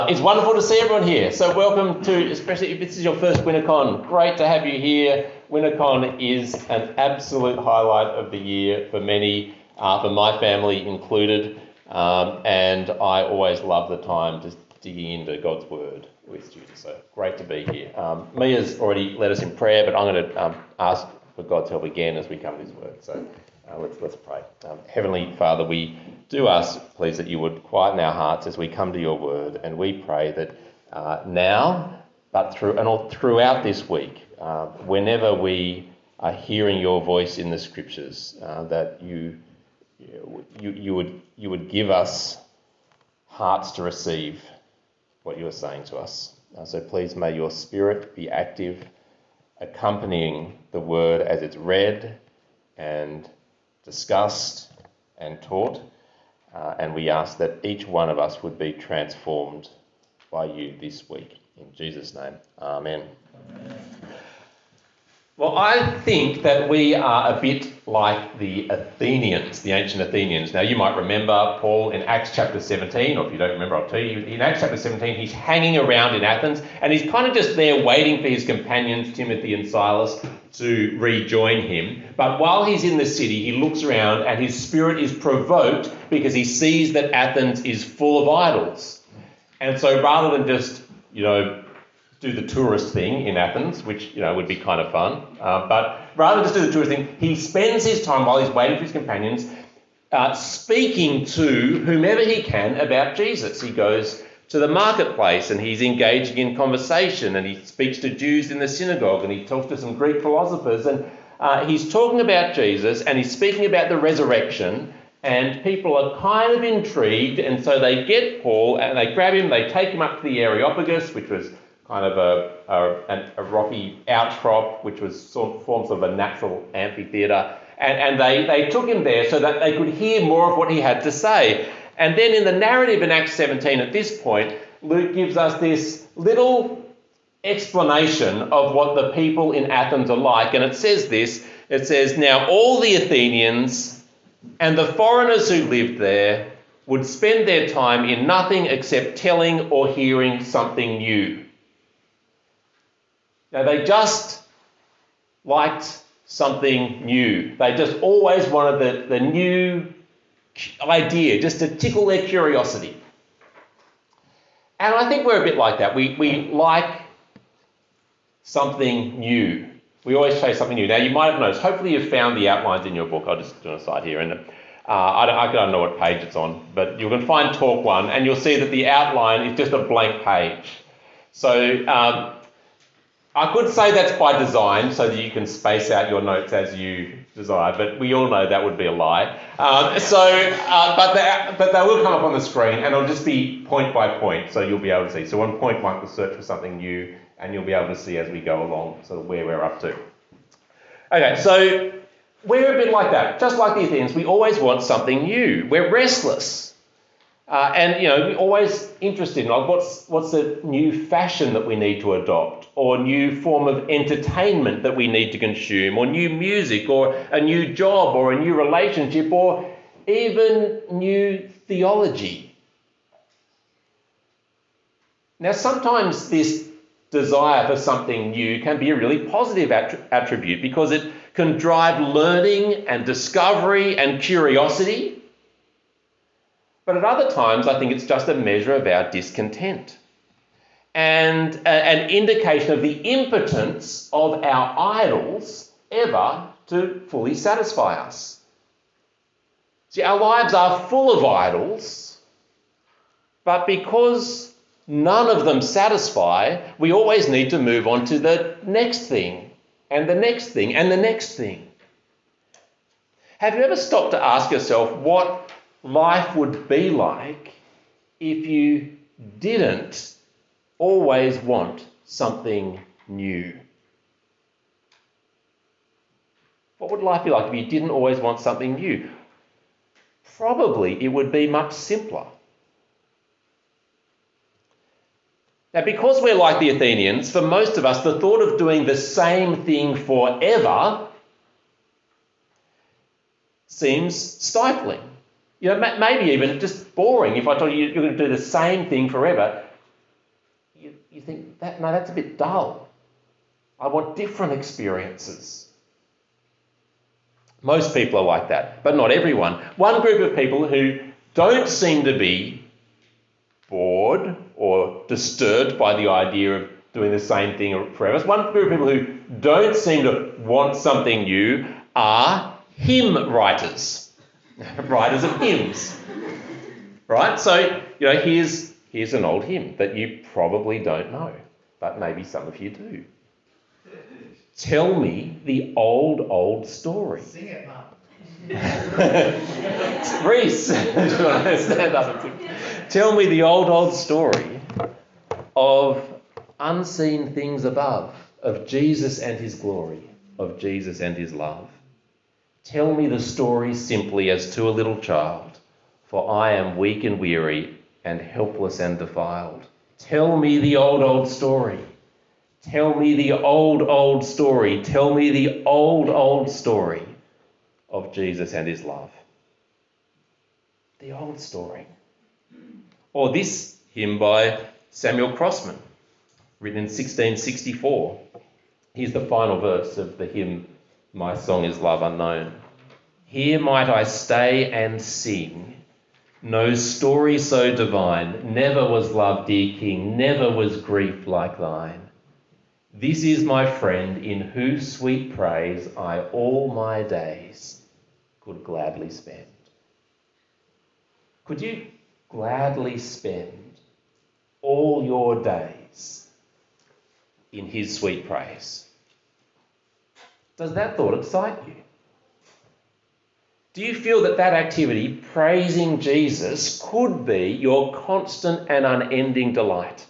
It's wonderful to see everyone here. So welcome to, especially if this is your first WinterCon, great to have you here. WinterCon is an absolute highlight of the year for many, for my family included, and I always love the time just digging into God's Word with students. So great to be here. Mia's already led us in prayer, but I'm going to ask for God's help again as we come to His Word. So let's pray. Heavenly Father, we do ask, please, that you would quieten our hearts as we come to your word, and we pray that now, but throughout this week, whenever we are hearing your voice in the scriptures, that you would give us hearts to receive what you are saying to us. So please may your Spirit be active, accompanying the word as it's read and discussed and taught. And we ask that each one of us would be transformed by you this week. In Jesus' name, amen. Well, I think that we are a bit like the Athenians, the ancient Athenians. Now, you might remember Paul in Acts chapter 17, or if you don't remember, I'll tell you. In Acts chapter 17, he's hanging around in Athens, and he's kind of just there waiting for his companions, Timothy and Silas, to rejoin him. But while he's in the city, he looks around and his spirit is provoked because he sees that Athens is full of idols. And so rather than just, do the tourist thing in Athens, which, would be kind of fun, but rather than just do the tourist thing, he spends his time while he's waiting for his companions speaking to whomever he can about Jesus. He goes to the marketplace and he's engaging in conversation, and he speaks to Jews in the synagogue, and he talks to some Greek philosophers, and he's talking about Jesus, and he's speaking about the resurrection, and people are kind of intrigued, and so they get Paul and they grab him, they take him up to the Areopagus, which was kind of a rocky outcrop, which was formed sort of a natural amphitheatre, and they took him there so that they could hear more of what he had to say. And then in the narrative in Acts 17, at this point, Luke gives us this little explanation of what the people in Athens are like. And it says this, it says, "Now all the Athenians and the foreigners who lived there would spend their time in nothing except telling or hearing something new." Now they just liked something new. They just always wanted the new idea, just to tickle their curiosity. And I think we're a bit like that. We like something new. We always chase something new. Now, you might have noticed, hopefully you've found the outlines in your book. I'll just do an aside here. And I don't know what page it's on, but you can find Talk 1, and you'll see that the outline is just a blank page. So I could say that's by design so that you can space out your notes as you desire, but we all know that would be a lie. But they will come up on the screen, and it'll just be point by point, so you'll be able to see. So on point 1, we'll search for something new, and you'll be able to see as we go along sort of where we're up to. Okay, so we're a bit like that. Just like the Athenians, we always want something new. We're restless. And we're always interested in like what's the new fashion that we need to adopt, or new form of entertainment that we need to consume, or new music, or a new job, or a new relationship, or even new theology. Now, sometimes this desire for something new can be a really positive attribute because it can drive learning and discovery and curiosity. But at other times, I think it's just a measure of our discontent and an indication of the impotence of our idols ever to fully satisfy us. See, our lives are full of idols, but because none of them satisfy, we always need to move on to the next thing, and the next thing, and the next thing. Have you ever stopped to ask yourself what life would be like if you didn't always want something new? What would life be like if you didn't always want something new? Probably it would be much simpler. Now, because we're like the Athenians, for most of us, the thought of doing the same thing forever seems stifling. Maybe even just boring. If I told you you're going to do the same thing forever, you think, that's a bit dull. I want different experiences. Most people are like that, but not everyone. One group of people who don't seem to be bored or disturbed by the idea of doing the same thing forever. One group of people who don't seem to want something new are hymn writers, writers of hymns. Right? So, here's an old hymn that you probably don't know, but maybe some of you do. Tell me the old story. Sing it, Mum. Reese, do you want to stand up and sing? Tell me the old story of unseen things above, of Jesus and his glory, of Jesus and his love. Tell me the story simply as to a little child, for I am weak and weary and helpless and defiled. Tell me the old story. Tell me the old story. Tell me the old story of Jesus and his love. The old story. Or this hymn by Samuel Crossman, written in 1664. Here's the final verse of the hymn, My Song is Love Unknown. Here might I stay and sing, no story so divine, never was love, dear King, never was grief like thine. This is my friend, in whose sweet praise I all my days could gladly spend. Could you gladly spend all your days in his sweet praise? Does that thought excite you? Do you feel that activity, praising Jesus, could be your constant and unending delight?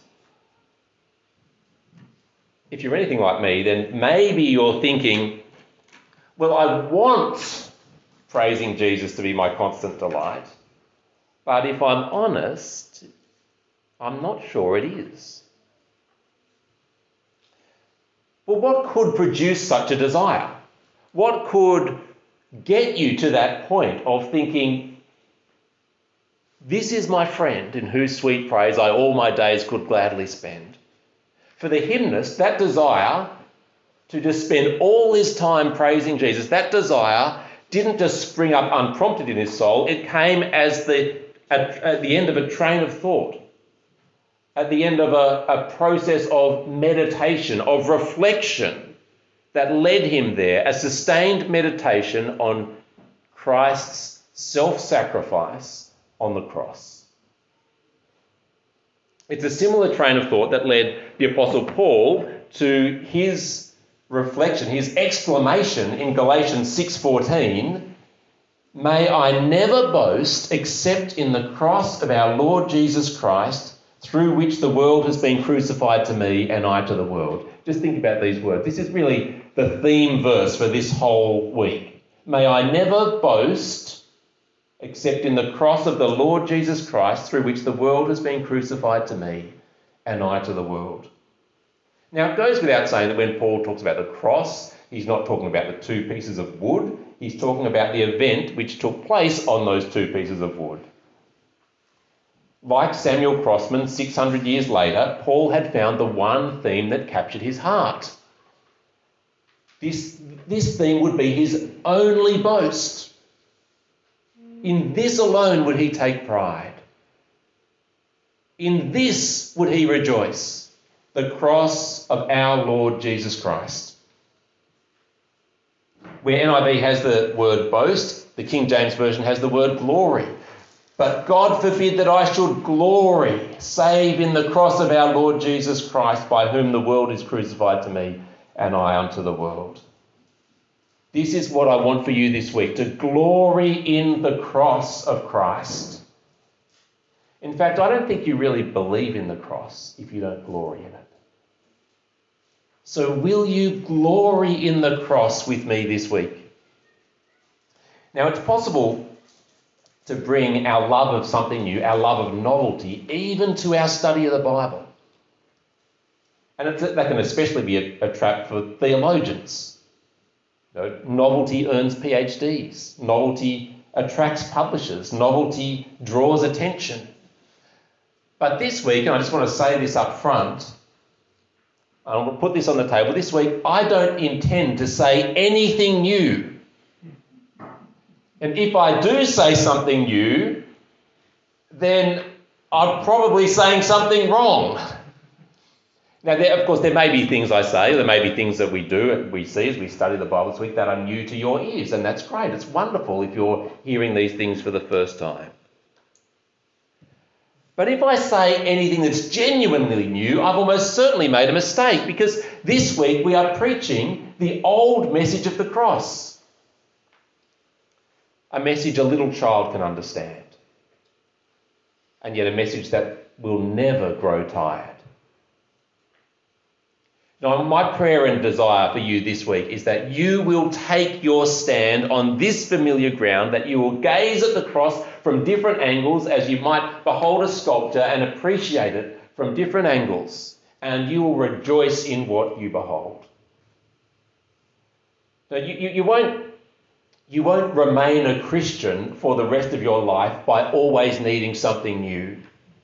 If you're anything like me, then maybe you're thinking, well, I want praising Jesus to be my constant delight, but if I'm honest, I'm not sure it is. Well, what could produce such a desire? What could get you to that point of thinking, this is my friend in whose sweet praise I all my days could gladly spend? For the hymnist, that desire to just spend all his time praising Jesus, that desire didn't just spring up unprompted in his soul, it came as at the end of a train of thought, at the end of a process of meditation, of reflection that led him there, a sustained meditation on Christ's self-sacrifice on the cross. It's a similar train of thought that led the Apostle Paul to his reflection, his exclamation in Galatians 6:14, may I never boast except in the cross of our Lord Jesus Christ, through which the world has been crucified to me and I to the world. Just think about these words. This is really the theme verse for this whole week. May I never boast except in the cross of the Lord Jesus Christ, through which the world has been crucified to me and I to the world. Now, it goes without saying that when Paul talks about the cross, he's not talking about the two pieces of wood. He's talking about the event which took place on those two pieces of wood. Like Samuel Crossman, 600 years later, Paul had found the one theme that captured his heart. This theme would be his only boast. In this alone would he take pride. In this would he rejoice, the cross of our Lord Jesus Christ. Where NIV has the word boast, the King James Version has the word glory. But God forbid that I should glory, save in the cross of our Lord Jesus Christ, by whom the world is crucified to me and I unto the world. This is what I want for you this week, to glory in the cross of Christ. In fact, I don't think you really believe in the cross if you don't glory in it. So will you glory in the cross with me this week? Now, it's possible to bring our love of something new, our love of novelty, even to our study of the Bible. And that can especially be a trap for theologians. Novelty earns PhDs. Novelty attracts publishers. Novelty draws attention. But this week, and I just want to say this up front, I'll put this on the table. This week, I don't intend to say anything new. And if I do say something new, then I'm probably saying something wrong. Now, of course, there may be things I say, there may be things that we do, we see as we study the Bible this week that are new to your ears, and that's great. It's wonderful if you're hearing these things for the first time. But if I say anything that's genuinely new, I've almost certainly made a mistake, because this week we are preaching the old message of the cross. A message a little child can understand, and yet a message that will never grow tired. Now, my prayer and desire for you this week is that you will take your stand on this familiar ground, that you will gaze at the cross from different angles as you might behold a sculpture and appreciate it from different angles, and you will rejoice in what you behold. Now, you won't remain a Christian for the rest of your life by always needing something new.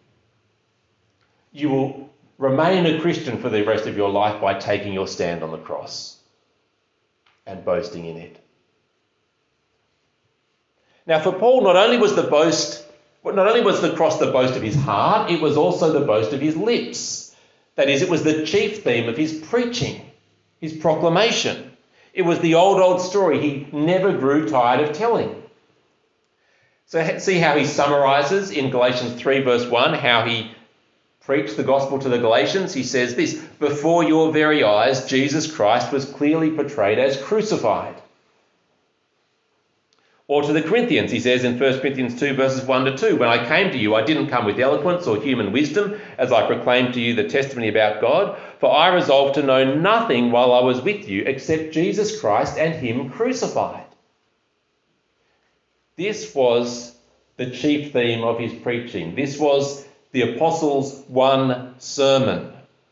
You will remain a Christian for the rest of your life by taking your stand on the cross and boasting in it. Now, for Paul, not only was the cross the boast of his heart, it was also the boast of his lips. That is, it was the chief theme of his preaching, his proclamation. It was the old story he never grew tired of telling. So see how he summarises in Galatians 3 verse 1, how he preached the gospel to the Galatians. He says this: before your very eyes, Jesus Christ was clearly portrayed as crucified. Or to the Corinthians, he says in 1 Corinthians 2 verses 1 to 2, when I came to you, I didn't come with eloquence or human wisdom as I proclaimed to you the testimony about God, for I resolved to know nothing while I was with you except Jesus Christ and him crucified. This was the chief theme of his preaching. This was the Apostles' one sermon.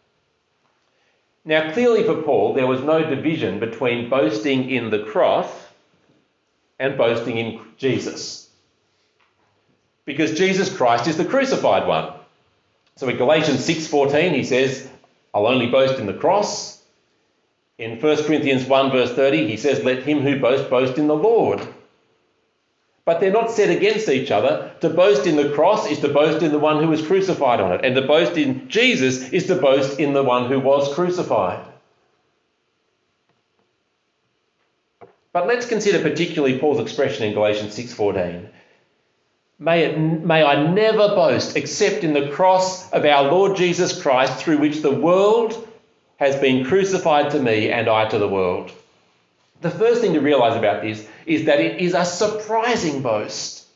Now, clearly for Paul, there was no division between boasting in the cross and boasting in Jesus, because Jesus Christ is the crucified one. So in Galatians 6:14 he says, I'll only boast in the cross. In 1 Corinthians 1 verse 30 he says, let him who boasts boast in the Lord. But they're not set against each other. To boast in the cross is to boast in the one who was crucified on it, and to boast in Jesus is to boast in the one who was crucified. But let's consider particularly Paul's expression in Galatians 6:14. May I never boast except in the cross of our Lord Jesus Christ, through which the world has been crucified to me and I to the world. The first thing to realise about this is that it is a surprising boast.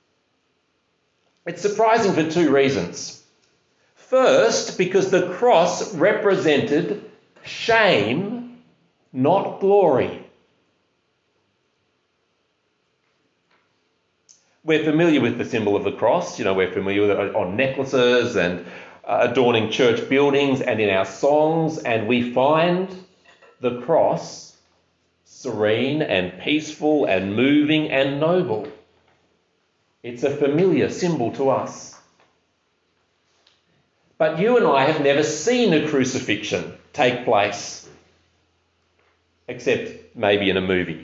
It's surprising for two reasons. First, because the cross represented shame, not glory. We're familiar with the symbol of the cross. We're familiar with it on necklaces and adorning church buildings and in our songs, and we find the cross serene and peaceful and moving and noble. It's a familiar symbol to us. But you and I have never seen a crucifixion take place, except maybe in a movie.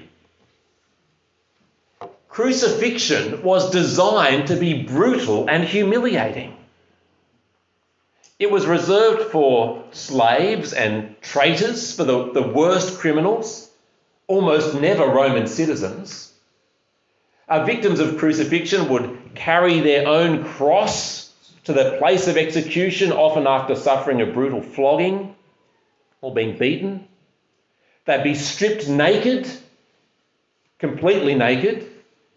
Crucifixion was designed to be brutal and humiliating. It was reserved for slaves and traitors, for the worst criminals, almost never Roman citizens. Victims of crucifixion would carry their own cross to the place of execution, often after suffering a brutal flogging or being beaten. They'd be stripped naked, completely naked,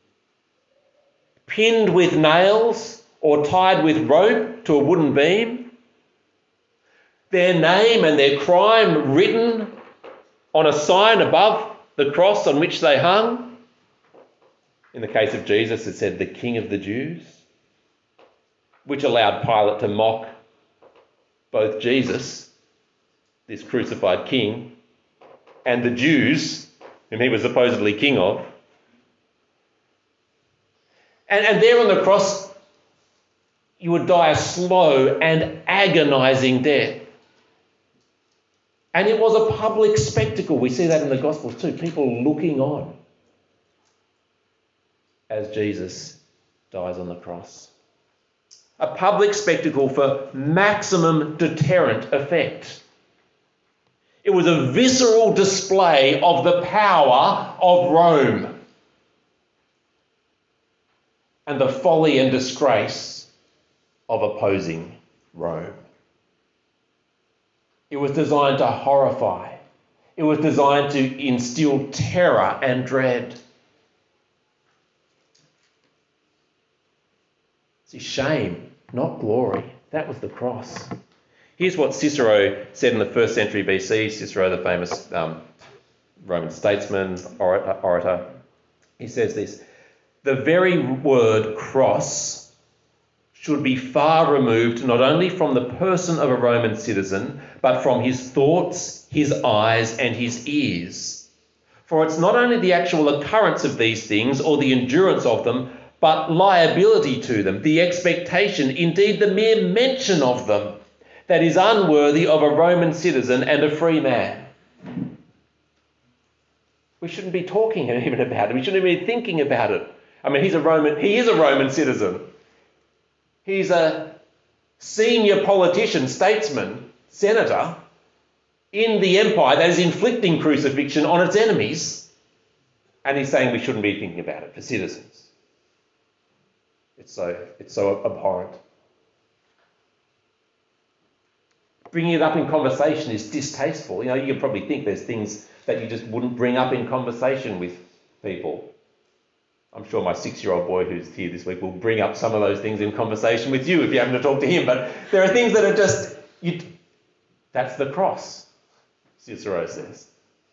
pinned with nails or tied with rope to a wooden beam, their name and their crime written on a sign above the cross on which they hung. In the case of Jesus, it said, the King of the Jews, which allowed Pilate to mock both Jesus, this crucified king, and the Jews, whom he was supposedly king of. And there on the cross, You would die a slow and agonizing death. And it was a public spectacle. We see that in the Gospels too. People looking on as Jesus dies on the cross. A public spectacle for maximum deterrent effect. It was a visceral display of the power of Rome and the folly and disgrace of opposing Rome. It was designed to horrify. It was designed to instill terror and dread. See, shame, not glory. That was the cross. Here's what Cicero said in the 1st century BC. Cicero, the famous Roman statesman, orator. He says this: the very word cross should be far removed not only from the person of a Roman citizen, but from his thoughts, his eyes, and his ears. For it's not only the actual occurrence of these things or the endurance of them, but liability to them, the expectation, indeed the mere mention of them, that is unworthy of a Roman citizen and a free man. We shouldn't be talking even about it. We shouldn't be thinking about it. I mean, he is a Roman citizen. He's a senior politician, statesman, senator in the empire that is inflicting crucifixion on its enemies. And he's saying we shouldn't be thinking about it for citizens. It's so abhorrent. Bringing it up in conversation is distasteful. You know, you can probably think there's things that you just wouldn't bring up in conversation with people. I'm sure my 6-year-old boy who's here this week will bring up some of those things in conversation with you if you happen to talk to him. But there are things that are just, that's the cross, Cicero says.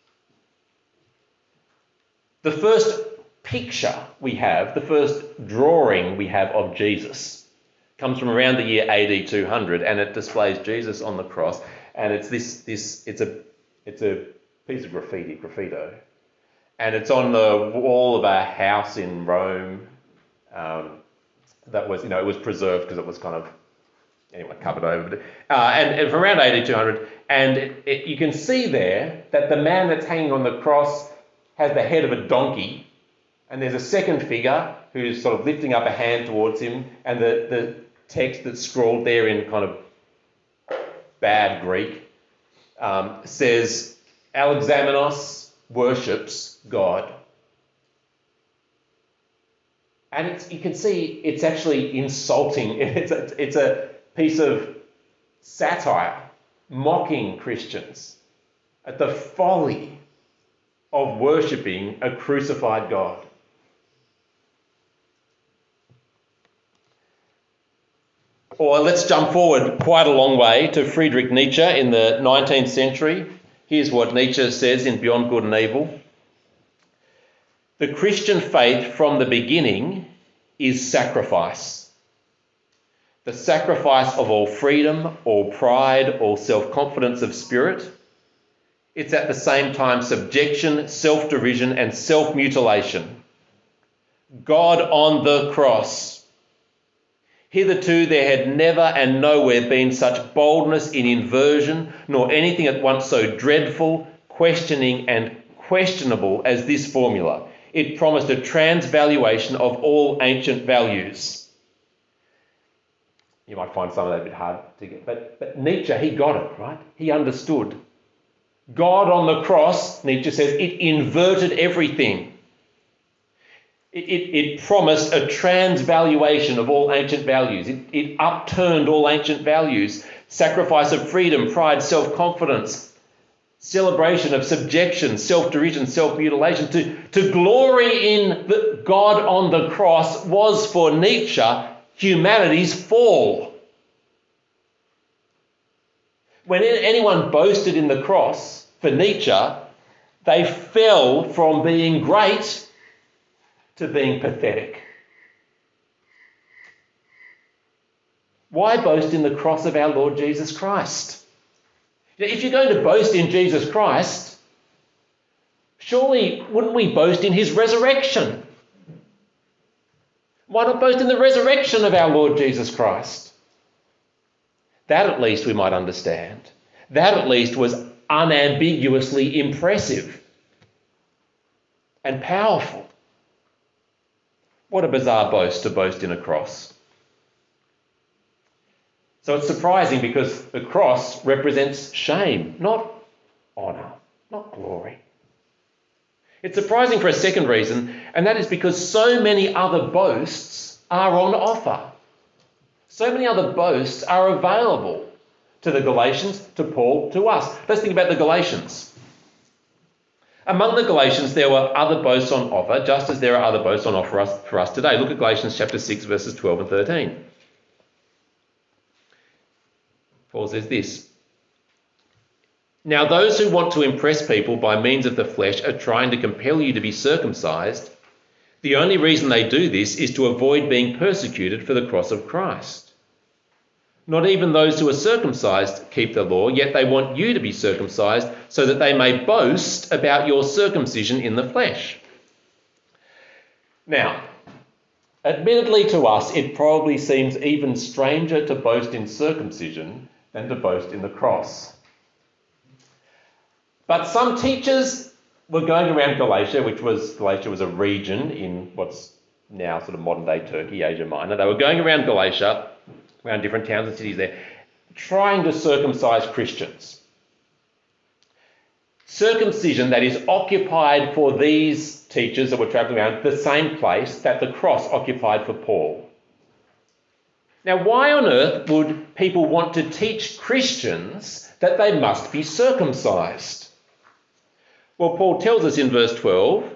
The first picture we have, the first drawing we have of Jesus comes from around the year AD 200, and it displays Jesus on the cross, and it's it's a piece of graffito, and it's on the wall of a house in Rome. That was, it was preserved because it was kind of covered over, and from around AD 200, and you can see there that the man that's hanging on the cross has the head of a donkey. And there's a second figure who's sort of lifting up a hand towards him, and the text that's scrawled there in kind of bad Greek says, Alexamenos worships God. And you can see it's actually insulting. It's a piece of satire, mocking Christians at the folly of worshipping a crucified God. Or let's jump forward quite a long way to Friedrich Nietzsche in the 19th century. Here's what Nietzsche says in Beyond Good and Evil. The Christian faith from the beginning is sacrifice. The sacrifice of all freedom, all pride, all self-confidence of spirit. It's at the same time subjection, self-derision, and self-mutilation. God on the cross. Hitherto there had never and nowhere been such boldness in inversion, nor anything at once so dreadful, questioning and questionable as this formula. It promised a transvaluation of all ancient values. You might find some of that a bit hard to get, but Nietzsche, he got it, right? He understood. God on the cross, Nietzsche says, it inverted everything. It promised a transvaluation of all ancient values. It upturned all ancient values. Sacrifice of freedom, pride, self-confidence, celebration of subjection, self-derision, self-mutilation. To glory in God on the cross was for Nietzsche humanity's fall. When anyone boasted in the cross, for Nietzsche, they fell from being great to being pathetic. Why boast in the cross of our Lord Jesus Christ? If you're going to boast in Jesus Christ, surely wouldn't we boast in his resurrection? Why not boast in the resurrection of our Lord Jesus Christ? That at least we might understand. That at least was unambiguously impressive and powerful. What a bizarre boast to boast in a cross. So it's surprising because the cross represents shame, not honour, not glory. It's surprising for a second reason, and that is because so many other boasts are on offer. So many other boasts are available to the Galatians, to Paul, to us. Let's think about the Galatians. Among the Galatians, there were other boasts on offer, just as there are other boasts on offer for us today. Look at Galatians chapter 6, verses 12 and 13. Paul says this: "Now those who want to impress people by means of the flesh are trying to compel you to be circumcised. The only reason they do this is to avoid being persecuted for the cross of Christ. Not even those who are circumcised keep the law, yet they want you to be circumcised so that they may boast about your circumcision in the flesh." Now, admittedly to us, it probably seems even stranger to boast in circumcision than to boast in the cross. But some teachers were going around Galatia was a region in what's now sort of modern day Turkey, Asia Minor. They were going around Galatia, around different towns and cities there, trying to circumcise Christians. Circumcision that is occupied for these teachers that were travelling around the same place that the cross occupied for Paul. Now, why on earth would people want to teach Christians that they must be circumcised? Well, Paul tells us in verse 12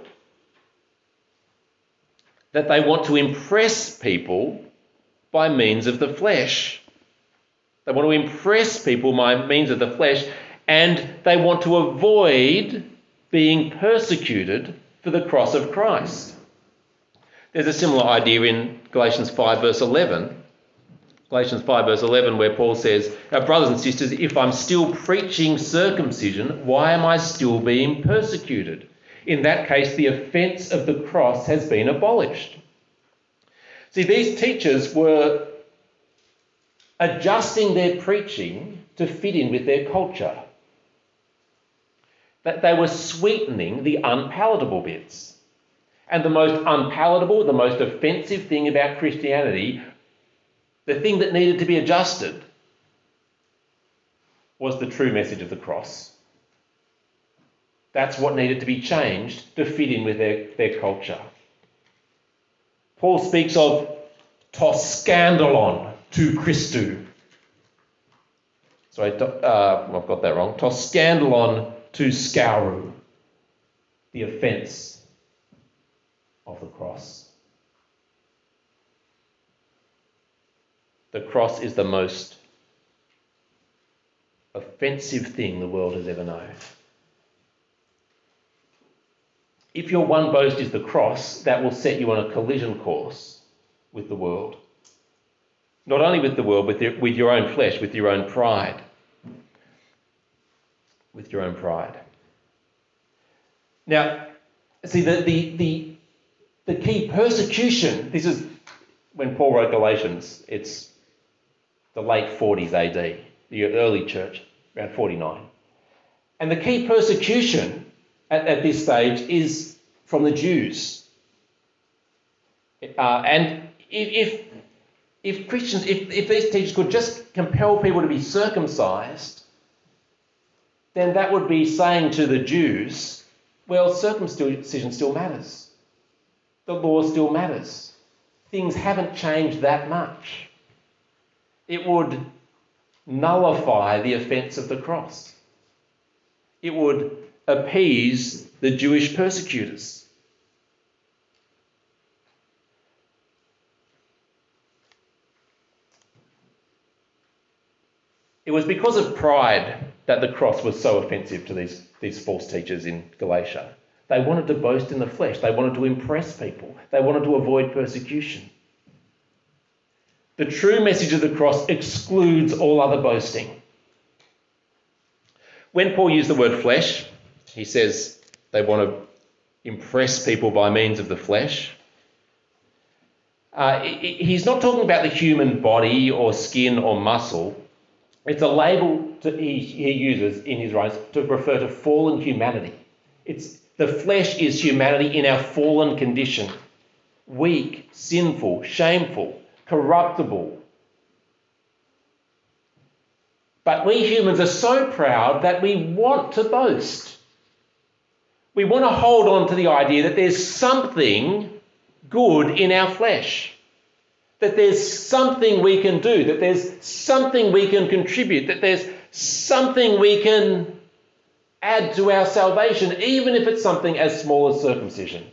that they want to impress people by means of the flesh. They want to impress people by means of the flesh, and they want to avoid being persecuted for the cross of Christ. There's a similar idea in Galatians 5 verse 11. Galatians 5 verse 11, where Paul says, "Now, brothers and sisters, if I'm still preaching circumcision, why am I still being persecuted? In that case, the offence of the cross has been abolished." See, these teachers were adjusting their preaching to fit in with their culture. That they were sweetening the unpalatable bits. And the most unpalatable, the most offensive thing about Christianity, the thing that needed to be adjusted, was the true message of the cross. That's what needed to be changed to fit in with their culture. Paul speaks of to scandalon to Christou. Sorry, I've got that wrong. To scandalon to scauru, the offence of the cross. The cross is the most offensive thing the world has ever known. If your one boast is the cross, that will set you on a collision course with the world. Not only with the world, but with your own flesh, with your own pride. With your own pride. Now, see, the key persecution, this is when Paul wrote Galatians, it's the late 40s AD, the early church, around 49. And the key persecution at this stage is from the Jews. And if Christians, if these teachers could just compel people to be circumcised, then that would be saying to the Jews, well, circumcision still matters. The law still matters. Things haven't changed that much. It would nullify the offence of the cross. It would appease the Jewish persecutors. It was because of pride that the cross was so offensive to these false teachers in Galatia. They wanted to boast in the flesh. They wanted to impress people. They wanted to avoid persecution. The true message of the cross excludes all other boasting. When Paul used the word flesh, he says they want to impress people by means of the flesh. He's not talking about the human body or skin or muscle. It's a label he uses in his writings to refer to fallen humanity. The flesh is humanity in our fallen condition. Weak, sinful, shameful, corruptible. But we humans are so proud that we want to boast. We want to hold on to the idea that there's something good in our flesh, that there's something we can do, that there's something we can contribute, that there's something we can add to our salvation, even if it's something as small as circumcision.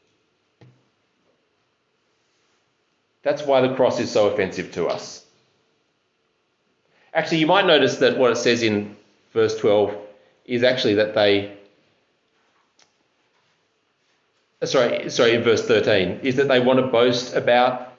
That's why the cross is so offensive to us. Actually, you might notice that what it says in verse 12 is actually that in verse 13, is that they want to boast about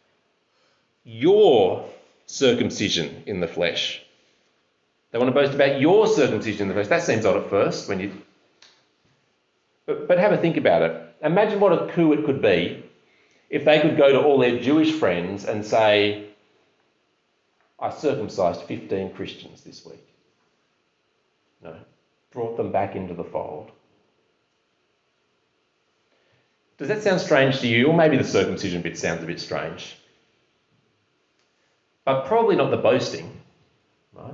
your circumcision in the flesh. They want to boast about your circumcision in the flesh. That seems odd at first when you... But have a think about it. Imagine what a coup it could be if they could go to all their Jewish friends and say, I circumcised 15 Christians this week. No, brought them back into the fold. Does that sound strange to you? Or maybe the circumcision bit sounds a bit strange. But probably not the boasting, right?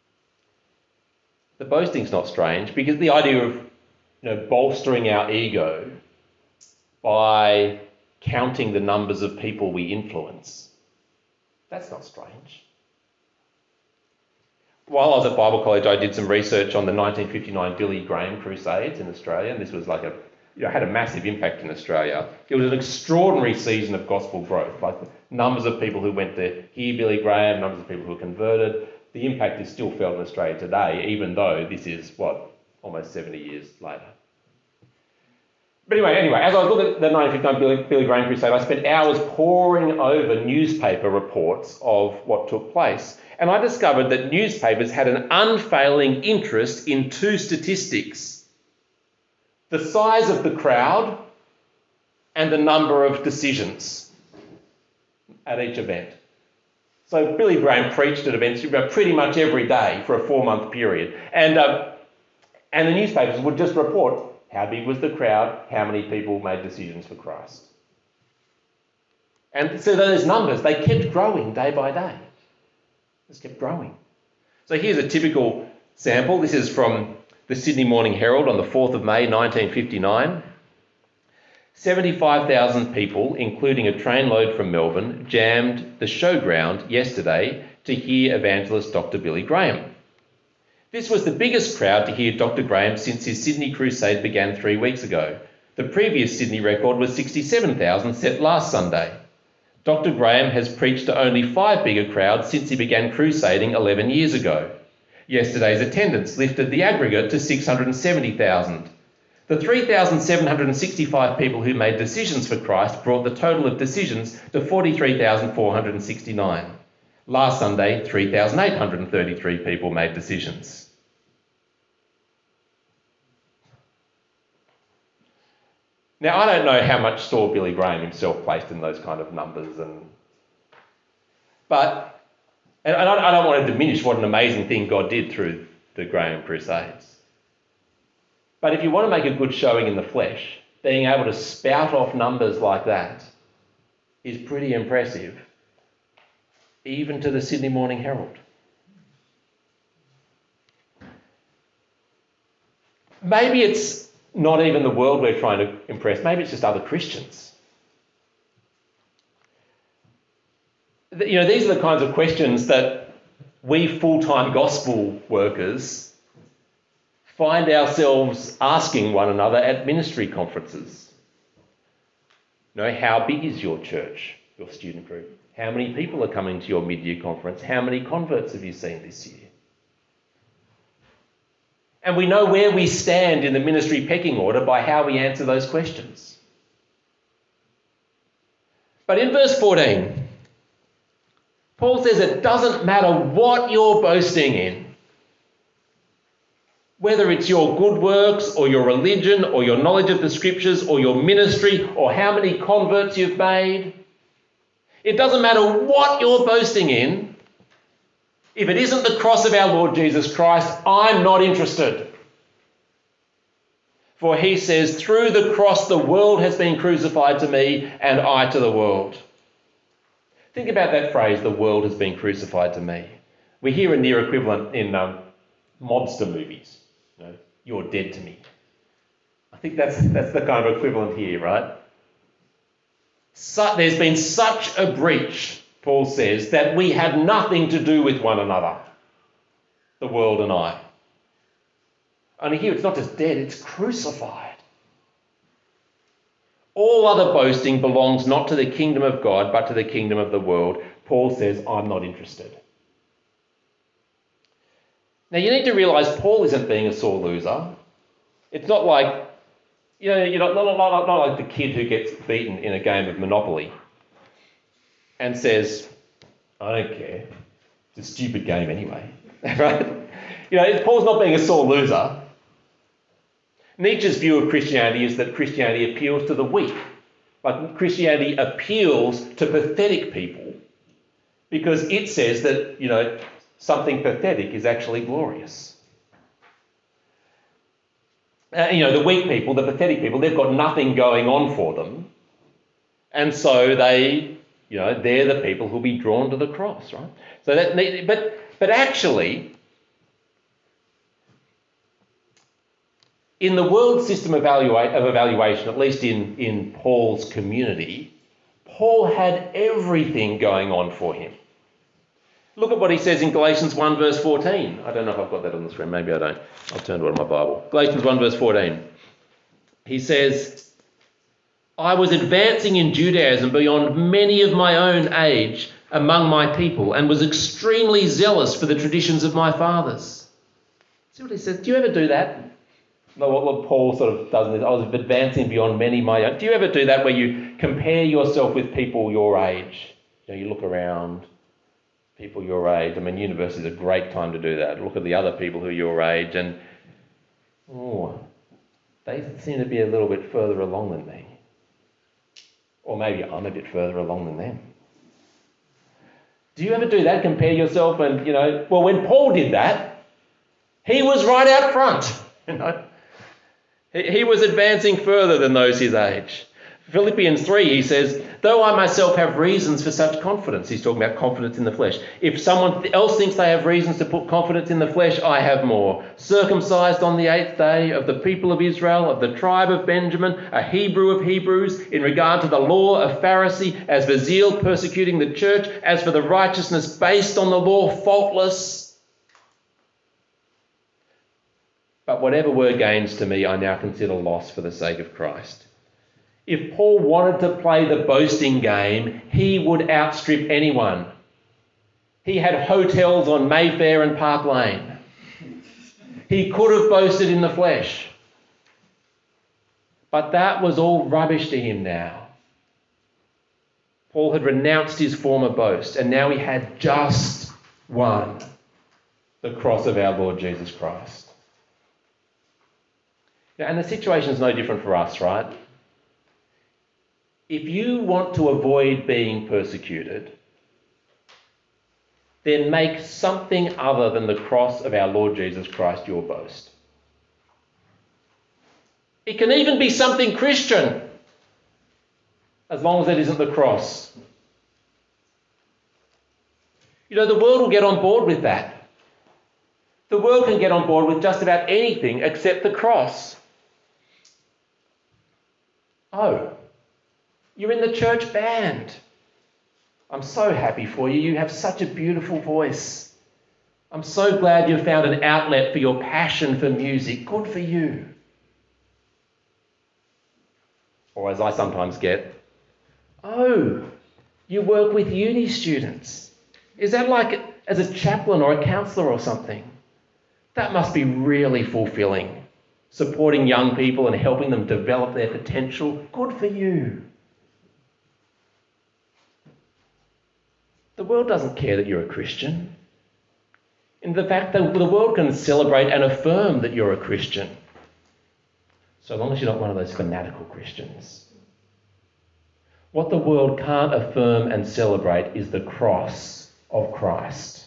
The boasting's not strange because the idea of bolstering our ego by counting the numbers of people we influence, that's not strange. While I was at Bible college, I did some research on the 1959 Billy Graham Crusades in Australia, and this was like had a massive impact in Australia. It was an extraordinary season of gospel growth, like the numbers of people who went to hear Billy Graham, numbers of people who were converted. The impact is still felt in Australia today, even though this is, almost 70 years later. But anyway, as I was looking at the 1959 Billy Graham Crusade, I spent hours poring over newspaper reports of what took place. And I discovered that newspapers had an unfailing interest in two statistics: the size of the crowd and the number of decisions at each event. So Billy Graham preached at events pretty much every day for a 4-month period. And the newspapers would just report how big was the crowd, how many people made decisions for Christ. And so those numbers, they kept growing day by day. Just kept growing. So here's a typical sample. This is from the Sydney Morning Herald on the 4th of May 1959. 75,000 people, including a trainload from Melbourne, jammed the showground yesterday to hear evangelist Dr. Billy Graham. This was the biggest crowd to hear Dr. Graham since his Sydney crusade began 3 weeks ago. The previous Sydney record was 67,000 set last Sunday. Dr. Graham has preached to only 5 bigger crowds since he began crusading 11 years ago. Yesterday's attendance lifted the aggregate to 670,000. The 3,765 people who made decisions for Christ brought the total of decisions to 43,469. Last Sunday, 3,833 people made decisions. Now, I don't know how much store Billy Graham himself placed in those kind of numbers, but I don't want to diminish what an amazing thing God did through the Graham Crusades. But if you want to make a good showing in the flesh, being able to spout off numbers like that is pretty impressive, even to the Sydney Morning Herald. Maybe it's not even the world we're trying to impress. Maybe it's just other Christians. These are the kinds of questions that we full-time gospel workers find ourselves asking one another at ministry conferences. How big is your church, your student group? How many people are coming to your mid-year conference? How many converts have you seen this year? And we know where we stand in the ministry pecking order by how we answer those questions. But in verse 14, Paul says it doesn't matter what you're boasting in, whether it's your good works or your religion or your knowledge of the scriptures or your ministry or how many converts you've made. It doesn't matter what you're boasting in. If it isn't the cross of our Lord Jesus Christ, I'm not interested. For he says, through the cross the world has been crucified to me and I to the world. Think about that phrase, the world has been crucified to me. We hear a near equivalent in mobster movies. You know, you're dead to me. I think that's the kind of equivalent here, right? There's been such a breach, Paul says, that we have nothing to do with one another, the world and I. Only here it's not just dead, it's crucified. All other boasting belongs not to the kingdom of God, but to the kingdom of the world. Paul says, I'm not interested. Now you need to realise Paul isn't being a sore loser. It's not like, not like the kid who gets beaten in a game of Monopoly and says, I don't care. It's a stupid game anyway. Right? Paul's not being a sore loser. Nietzsche's view of Christianity is that Christianity appeals to the weak. Like Christianity appeals to pathetic people because it says that, something pathetic is actually glorious. The weak people, the pathetic people, they've got nothing going on for them. And so they're the people who'll be drawn to the cross, right? So but actually, in the world system of evaluation, at least in Paul's community, Paul had everything going on for him. Look at what he says in Galatians 1 verse 14. I don't know if I've got that on the screen. Maybe I don't. I'll turn to it in my Bible. Galatians 1 verse 14. He says, I was advancing in Judaism beyond many of my own age among my people and was extremely zealous for the traditions of my fathers. See what he says? Do you ever do that? What Paul sort of does is, I was advancing beyond many of my own. Do you ever do that where you compare yourself with people your age? You look around, people your age. I mean, university is a great time to do that. Look at the other people who are your age and, they seem to be a little bit further along than me. Or maybe I'm a bit further along than them. Do you ever do that? Compare yourself and, when Paul did that, he was right out front, He was advancing further than those his age. Philippians 3, he says, though I myself have reasons for such confidence, he's talking about confidence in the flesh. If someone else thinks they have reasons to put confidence in the flesh, I have more. Circumcised on the 8th day, of the people of Israel, of the tribe of Benjamin, a Hebrew of Hebrews, in regard to the law, a Pharisee, as for zeal persecuting the church, as for the righteousness based on the law, faultless. But whatever were gains to me, I now consider loss for the sake of Christ. If Paul wanted to play the boasting game, he would outstrip anyone. He had hotels on Mayfair and Park Lane. He could have boasted in the flesh. But that was all rubbish to him now. Paul had renounced his former boast, and now he had just one, the cross of our Lord Jesus Christ. And the situation is no different for us, right? If you want to avoid being persecuted, then make something other than the cross of our Lord Jesus Christ your boast. It can even be something Christian, as long as it isn't the cross. The world will get on board with that. The world can get on board with just about anything except the cross. Oh, you're in the church band. I'm so happy for you. You have such a beautiful voice. I'm so glad you've found an outlet for your passion for music. Good for you. Or as I sometimes get, oh, you work with uni students. Is that like as a chaplain or a counsellor or something? That must be really fulfilling. Supporting young people and helping them develop their potential. Good for you. The world doesn't care that you're a Christian. In the fact that the world can celebrate and affirm that you're a Christian, so long as you're not one of those fanatical Christians. What the world can't affirm and celebrate is the cross of Christ.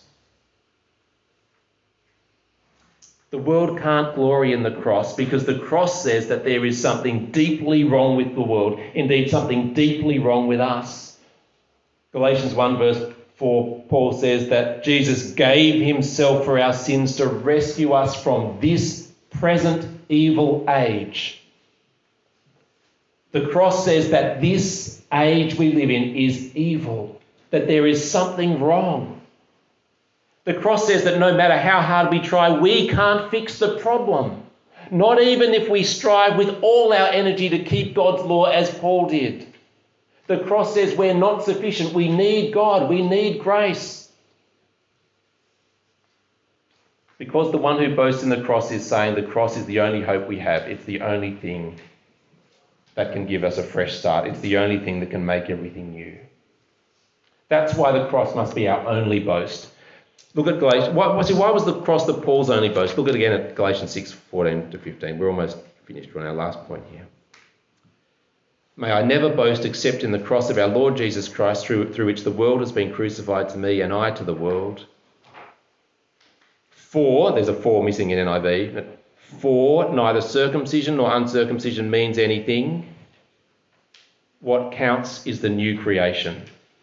The world can't glory in the cross because the cross says that there is something deeply wrong with the world, indeed something deeply wrong with us. Galatians 1 verse 4, Paul says that Jesus gave himself for our sins to rescue us from this present evil age. The cross says that this age we live in is evil, that there is something wrong. The cross says that no matter how hard we try, we can't fix the problem. Not even if we strive with all our energy to keep God's law as Paul did. The cross says we're not sufficient. We need God. We need grace. Because the one who boasts in the cross is saying the cross is the only hope we have. It's the only thing that can give us a fresh start. It's the only thing that can make everything new. That's why the cross must be our only boast. Look at Galatians. Why was the cross Paul's only boast? Look at again at Galatians 6:14-15. We're almost finished on our last point here. May I never boast except in the cross of our Lord Jesus Christ, through which the world has been crucified to me and I to the world. For, there's a for missing in NIV, for neither circumcision nor uncircumcision means anything. What counts is the new creation.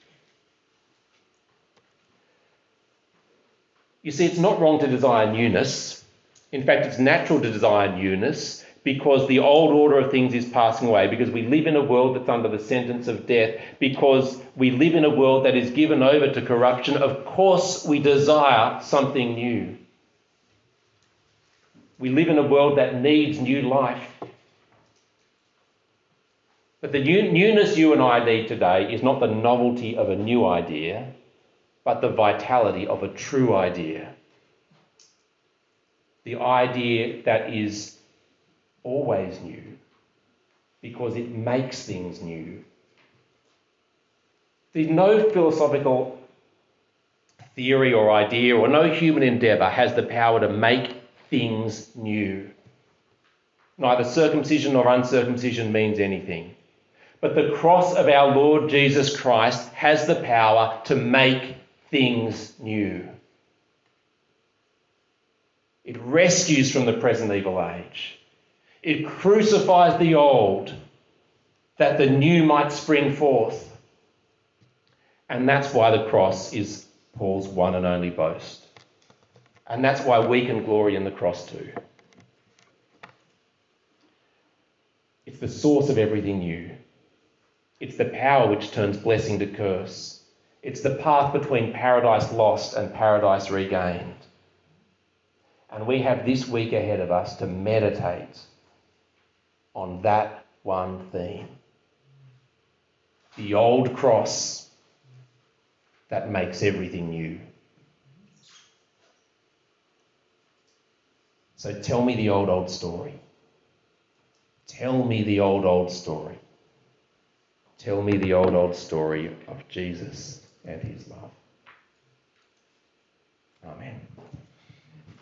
You see, it's not wrong to desire newness. In fact, it's natural to desire newness because the old order of things is passing away, because we live in a world that's under the sentence of death, because we live in a world that is given over to corruption. Of course, we desire something new. We live in a world that needs new life. But the newness you and I need today is not the novelty of a new idea, but the vitality of a true idea. The idea that is always new, because it makes things new. There's no philosophical theory or idea or no human endeavour has the power to make things new. Neither circumcision nor uncircumcision means anything. But the cross of our Lord Jesus Christ has the power to make things new. It rescues from the present evil age. It crucifies the old that the new might spring forth. And that's why the cross is Paul's one and only boast. And that's why we can glory in the cross too. It's the source of everything new. It's the power which turns blessing to curse. It's the path between paradise lost and paradise regained. And we have this week ahead of us to meditate on that one theme. The old cross that makes everything new. So tell me the old story. Tell me the old story. Tell me the old story of Jesus and his love. Amen.